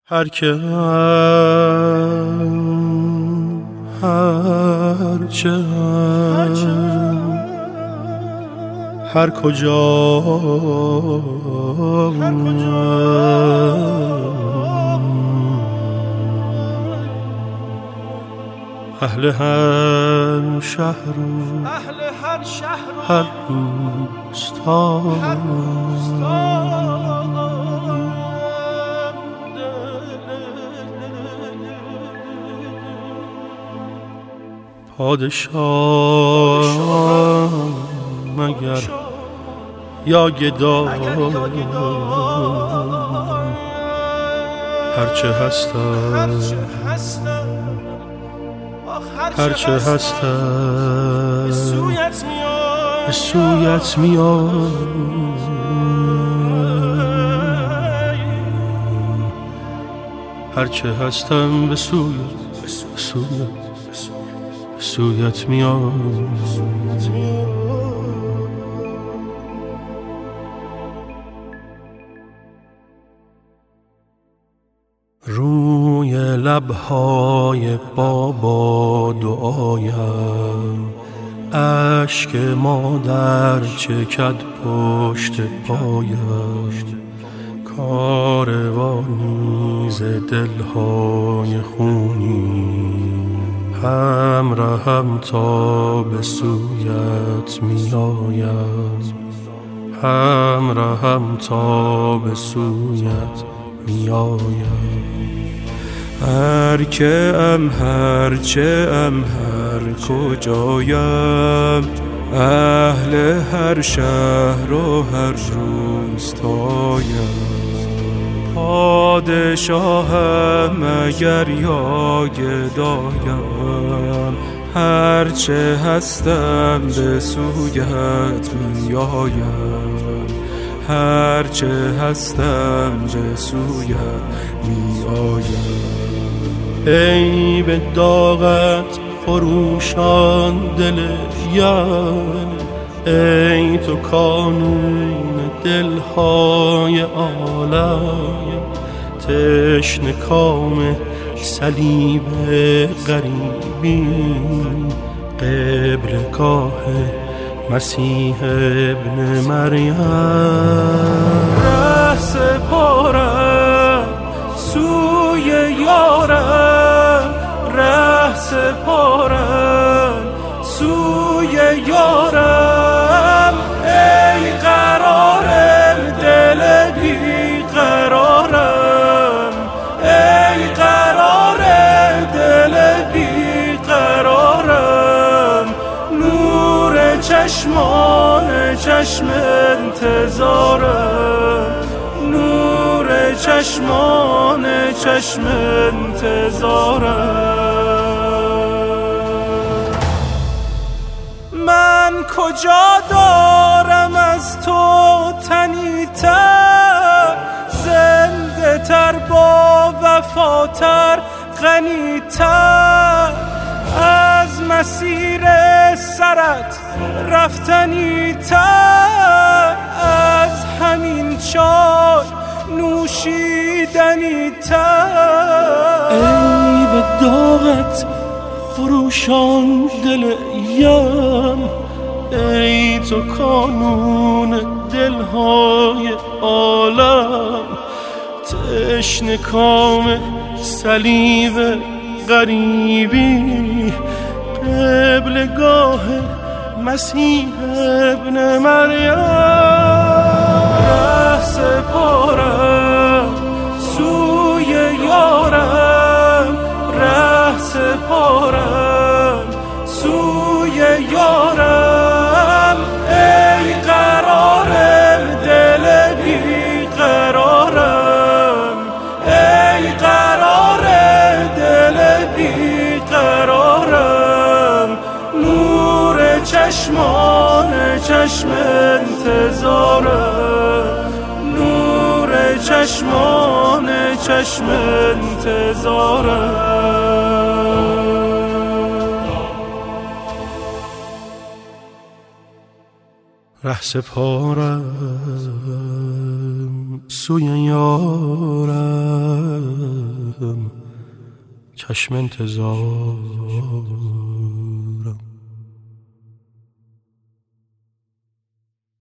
هر که هر کجا اهل هر شهر هر روستا پادشاه مگر یا گدا هرچه هستم به سویت میام هرچه هستم به سویت میام روی لبهای بابا دعایم اشک مادر چکد پشت پایم کاروانی ز دلهای خونی همراهم تا به سویت میایم همراهم تا به سویت میایم هرچه هر کجایم اهل هر شهر و هر روستایم پادشاهم اگر یا گدایم هرچه هستم به سویت میایم هرچه هستم به سویت میایم ای به داغت خروشان دل یار ای تو کانون دلهای عالم تشنه کام صلیب غریبی قبلگاه مسیح ابن مریم ره سپارم سوی یارم ره سپارم سوی یارم ای قرارم دل بی قرارم ای قرار دل بی قرارم نور چشمان چشم انتظارم نور چشمان چشم انتظارم من کجا دارم از تو تنی‌تر زنده تر با وفاتر غنی‌تر از مسیر سرت رفتنی تر از همین چای نوشیدنی تر ای به داغت خروشان دل یم ای تو کانون دلهای عالم تشنه کام صلیب غریبی قبلگاه مسیح ابن مریم ره سپارم سوی یارم ره سپارم سوی یارم ای قرارم دل بی قرارم ای قرار دل بی قرارم نور چشمان چشم انتظارم نور چشمان چشم انتظارم ره سپارم سوی یارم چشم انتظار